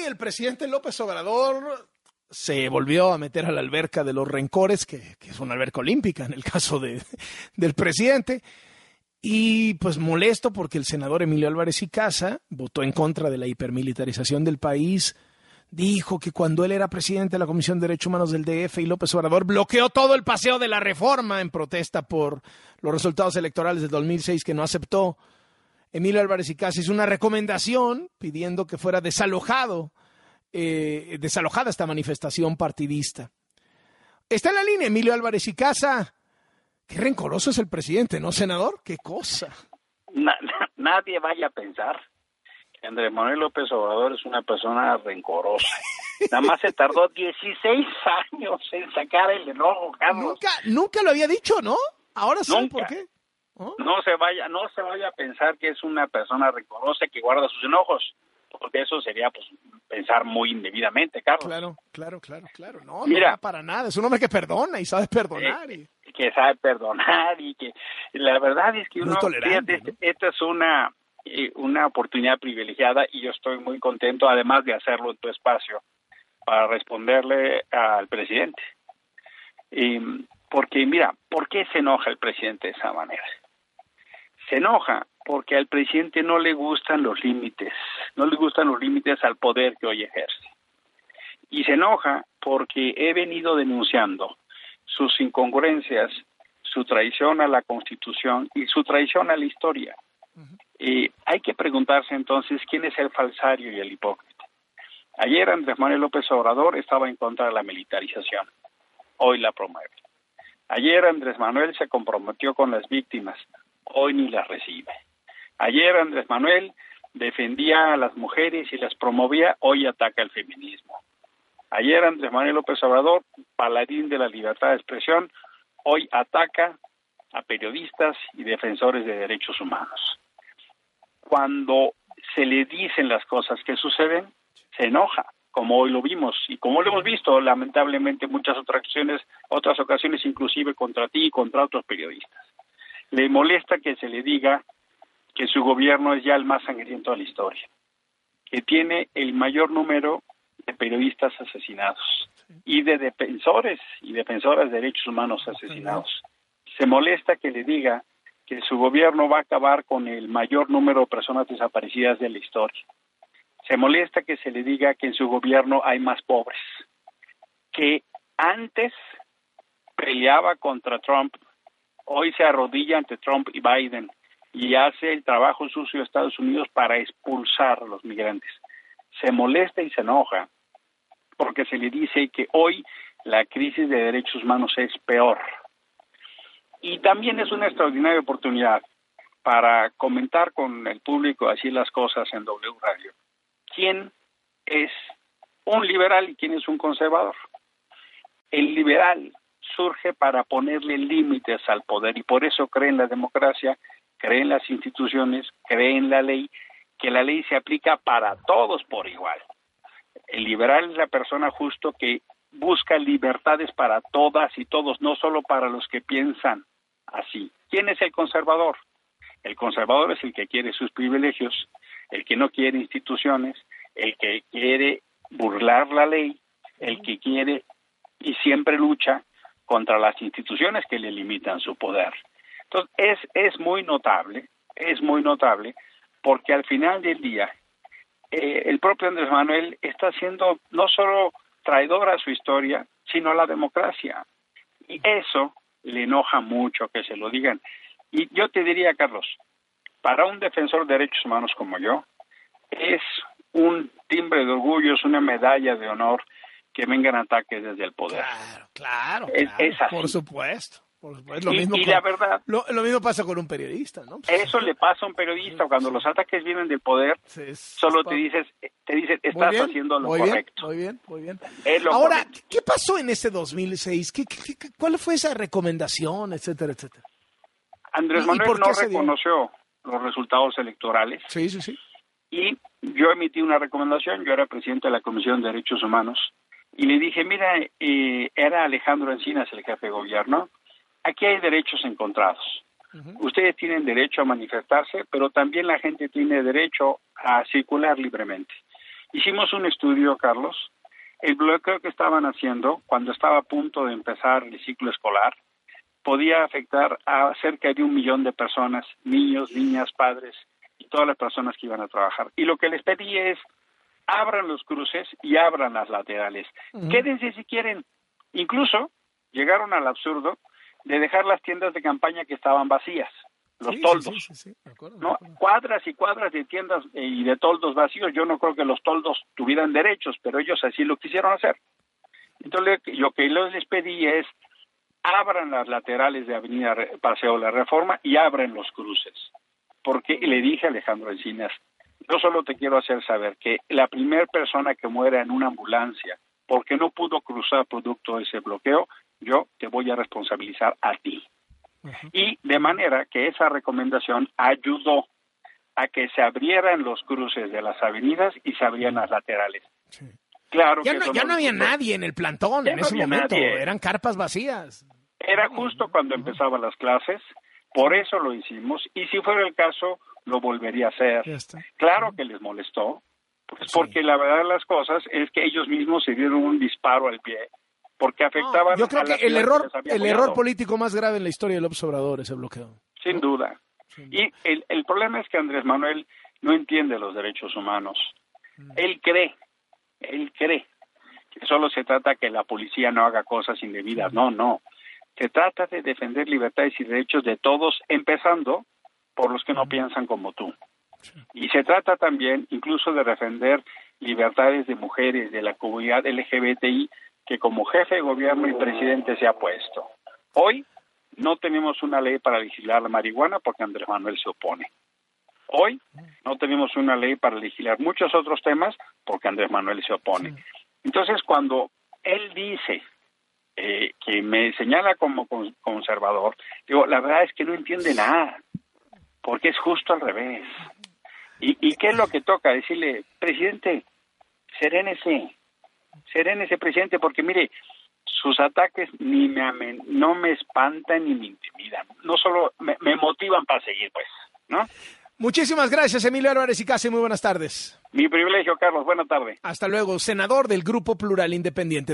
el presidente López Obrador se volvió a meter a la alberca de los rencores, que es una alberca olímpica en el caso del presidente, y pues molesto porque el senador Emilio Álvarez y Casa votó en contra de la hipermilitarización del país. Dijo que cuando él era presidente de la Comisión de Derechos Humanos del DF y López Obrador bloqueó todo el paseo de la Reforma en protesta por los resultados electorales del 2006 que no aceptó. Emilio Álvarez y Casa hizo una recomendación pidiendo que fuera desalojada esta manifestación partidista. Está en la línea Emilio Álvarez y Casa. Qué rencoroso es el presidente, ¿no, senador? Qué cosa. Nadie vaya a pensar que Andrés Manuel López Obrador es una persona rencorosa. Nada más se tardó 16 años en sacar el enojo, Carlos. Nunca lo había dicho, ¿no? Ahora sí, Nunca. ¿por qué? ¿Oh? No se vaya a pensar que es una persona rencorosa que guarda sus enojos, porque eso sería pues pensar muy indebidamente, Carlos. Claro. No, mira, no para nada. Es un hombre que perdona y sabe perdonar. Que sabe perdonar y que la verdad es que fíjate, ¿no? Esta es una oportunidad privilegiada y yo estoy muy contento, además de hacerlo en tu espacio, para responderle al presidente. Porque mira, ¿por qué se enoja el presidente de esa manera? Se enoja porque al presidente no le gustan los límites al poder que hoy ejerce. Y se enoja porque he venido denunciando sus incongruencias, su traición a la Constitución y su traición a la historia. Hay que preguntarse entonces quién es el falsario y el hipócrita. Ayer Andrés Manuel López Obrador estaba en contra de la militarización, hoy la promueve. Ayer Andrés Manuel se comprometió con las víctimas, hoy ni las recibe. Ayer Andrés Manuel defendía a las mujeres y las promovía, hoy ataca el feminismo. Ayer Andrés Manuel López Obrador, paladín de la libertad de expresión, hoy ataca a periodistas y defensores de derechos humanos. Cuando se le dicen las cosas que suceden, se enoja, como hoy lo vimos y como lo hemos visto lamentablemente en muchas otras ocasiones, inclusive contra ti y contra otros periodistas. Le molesta que se le diga que su gobierno es ya el más sangriento de la historia, que tiene el mayor número de periodistas asesinados y de defensores y defensoras de derechos humanos asesinados. Se molesta que le diga que su gobierno va a acabar con el mayor número de personas desaparecidas de la historia. Se molesta que se le diga que en su gobierno hay más pobres, que antes peleaba contra Trump, hoy se arrodilla ante Trump y Biden y hace el trabajo sucio de Estados Unidos para expulsar a los migrantes. Se molesta y se enoja porque se le dice que hoy la crisis de derechos humanos es peor. Y también es una extraordinaria oportunidad para comentar con el público así las cosas en W Radio. ¿Quién es un liberal y quién es un conservador? El liberal surge para ponerle límites al poder y por eso cree en la democracia, cree en las instituciones, cree en la ley, que la ley se aplica para todos por igual. El liberal es la persona justo que busca libertades para todas y todos, no solo para los que piensan así. ¿Quién es el conservador? El conservador es el que quiere sus privilegios, el que no quiere instituciones, el que quiere burlar la ley, el que quiere y siempre lucha contra las instituciones que le limitan su poder. Entonces, es muy notable porque al final del día el propio Andrés Manuel está siendo no solo traidor a su historia, sino a la democracia. Y eso le enoja mucho que se lo digan. Y yo te diría, Carlos, para un defensor de derechos humanos como yo, es un timbre de orgullo, es una medalla de honor que vengan ataques desde el poder. Claro. Es así. Por supuesto. La verdad, lo mismo pasa con un periodista, ¿no? Eso le pasa a un periodista cuando los ataques vienen del poder. Solo te dicen estás haciendo lo correcto. Muy bien. Ahora, correcto. ¿Qué pasó en ese 2006? ¿Cuál fue esa recomendación, etcétera? Andrés Manuel no reconoció los resultados electorales. Sí. Y yo emití una recomendación. Yo era presidente de la Comisión de Derechos Humanos y le dije, mira, era Alejandro Encinas el jefe de gobierno. Aquí hay derechos encontrados. Ustedes tienen derecho a manifestarse, pero también la gente tiene derecho a circular libremente. Hicimos un estudio, Carlos. El bloqueo que estaban haciendo cuando estaba a punto de empezar el ciclo escolar podía afectar a cerca de 1 millón de personas, niños, niñas, padres y todas las personas que iban a trabajar. Y lo que les pedí es, abran los cruces y abran las laterales. Quédense si quieren. Incluso llegaron al absurdo de dejar las tiendas de campaña que estaban vacías, los toldos. Sí, de acuerdo, ¿no? Cuadras y cuadras de tiendas y de toldos vacíos. Yo no creo que los toldos tuvieran derechos, pero ellos así lo quisieron hacer. Entonces, lo que les pedí es, abran las laterales de Avenida Paseo de la Reforma y abran los cruces. Porque le dije a Alejandro Encinas, yo solo te quiero hacer saber que la primera persona que muera en una ambulancia porque no pudo cruzar producto de ese bloqueo, yo te voy a responsabilizar a ti. Y de manera que esa recomendación ayudó a que se abrieran los cruces de las avenidas y se abrían las laterales. Sí. Claro ya que no había nadie en el plantón en ese momento, eran carpas vacías. Era justo cuando empezaban las clases, por eso lo hicimos, y si fuera el caso, lo volvería a hacer. Claro que les molestó, pues porque la verdad de las cosas es que ellos mismos se dieron un disparo al pie, porque afectaban yo creo que el el error político más grave en la historia del López Obrador es el bloqueo. Sin duda. Y el problema es que Andrés Manuel no entiende los derechos humanos. Él cree que solo se trata que la policía no haga cosas indebidas. No. Se trata de defender libertades y derechos de todos, empezando por los que no piensan como tú. Y se trata también incluso de defender libertades de mujeres, de la comunidad LGBTI, que como jefe de gobierno y presidente se ha puesto. Hoy no tenemos una ley para legislar la marihuana porque Andrés Manuel se opone. Hoy no tenemos una ley para legislar muchos otros temas porque Andrés Manuel se opone. Entonces, cuando él dice que me señala como conservador, digo, la verdad es que no entiende nada, porque es justo al revés. ¿Y qué es lo que toca? Decirle, presidente, serénese, presidente, porque mire, sus ataques no me espantan ni me intimidan, no solo me motivan para seguir, pues, ¿no? Muchísimas gracias, Emilio Álvarez y Casi, muy buenas tardes. Mi privilegio, Carlos, buena tarde. Hasta luego, senador del Grupo Plural Independiente.